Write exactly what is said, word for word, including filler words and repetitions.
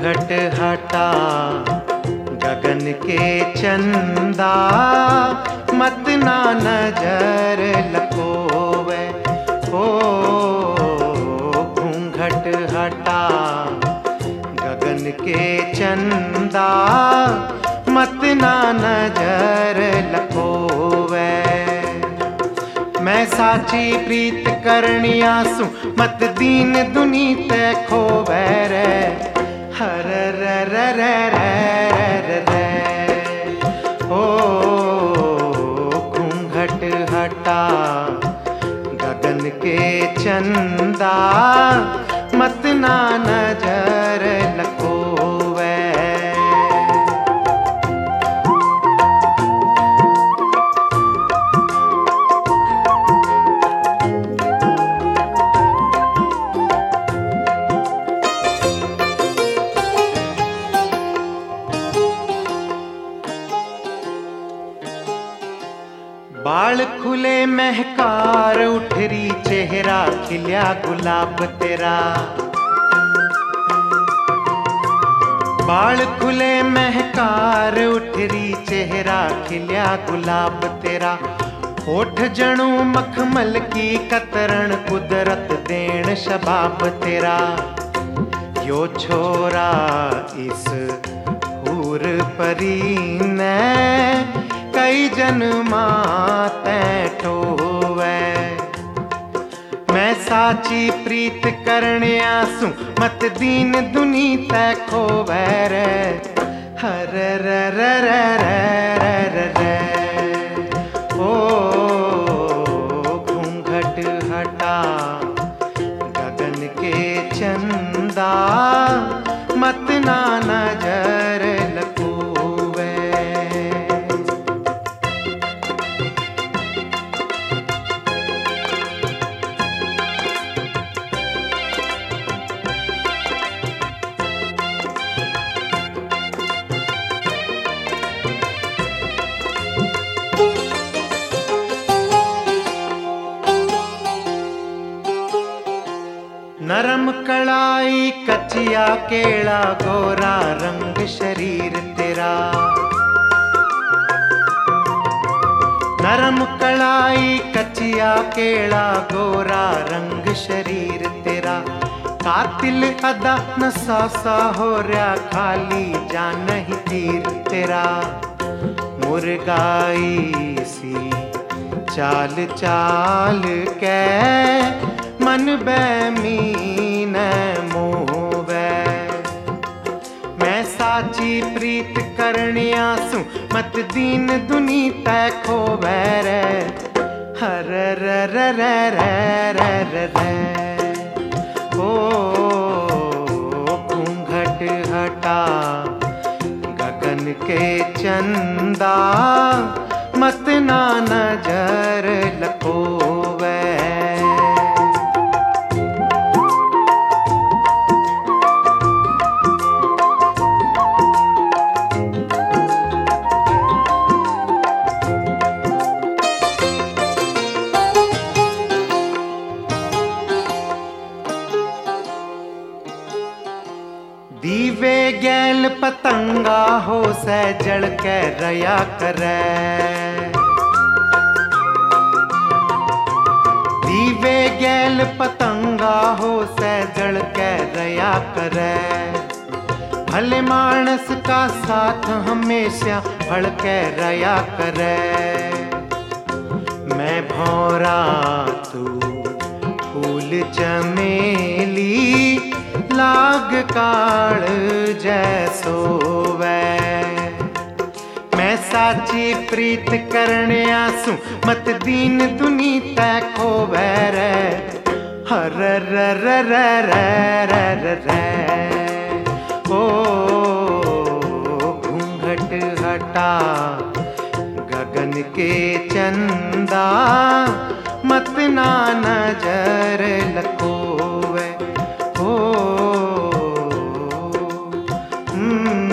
घूंघट हटा गगन के चंदा, मत ना नजर लकोवे। ओ घूंघट हटा गगन के चंदा, मत ना नजर लकोवे। मैं साची प्रीत करनिया सु, मत दीन दुनी ते खोवे रे। हर रे रे रे रे रे ओ घूंघट हटा गगन के चंदा, मत ना नजर लकोवे। बाल खुले महकार उठरी, चेहरा खिल्या गुलाब तेरा। बाल खुले महकार उठरी, चेहरा खिल्या गुलाब तेरा। होठ जणू मखमल की कतरण, कुदरत देन शबाब तेरा। यो छोरा इस हूर परी ने, कई जन्मा तैं टोवे। मैं साची प्रीत करनिया सु, मत दीन दुनी तै खोवे रे। हर रे रे रे रे रे रे ओ घूंघट हटा गगन के चंदा, मत ना नजर लकोवे। नरम कलाई कचिया केला, गोरा रंग शरीर तेरा। नरम कलाई कचिया केला, गोरा रंग शरीर तेरा। कातिल अदा नशा सा हो रहा, खाली जान ही तीर तेरा। मुर्गाई सी चाल चाल के, मन बैमीन मोवे। मैं साची प्रीत करनिया सु, मत दीन दुनी तै खोवे रे। हर रे रे रे रे रे रे ओ घूंघट हटा गगन के चंदा, मत ना नजर लकोवे। दीवे गैल पतंगा हो से, जल के रया करे। दीवे गैल पतंगा हो से, जल के रया करे। भले मानस का साथ हमेशा भड़ के रया करे। मैं भौरा तू फूल चमेली, लाग काल जैसो वै। मैं साची प्रीत करनिया सु, मत दीन दुनी तै खोवे रे। हर रे रे रे रे रे रे ओ घूंघट हटा गगन के चंदा, मत ना नजर लकोवे। ओ हम्म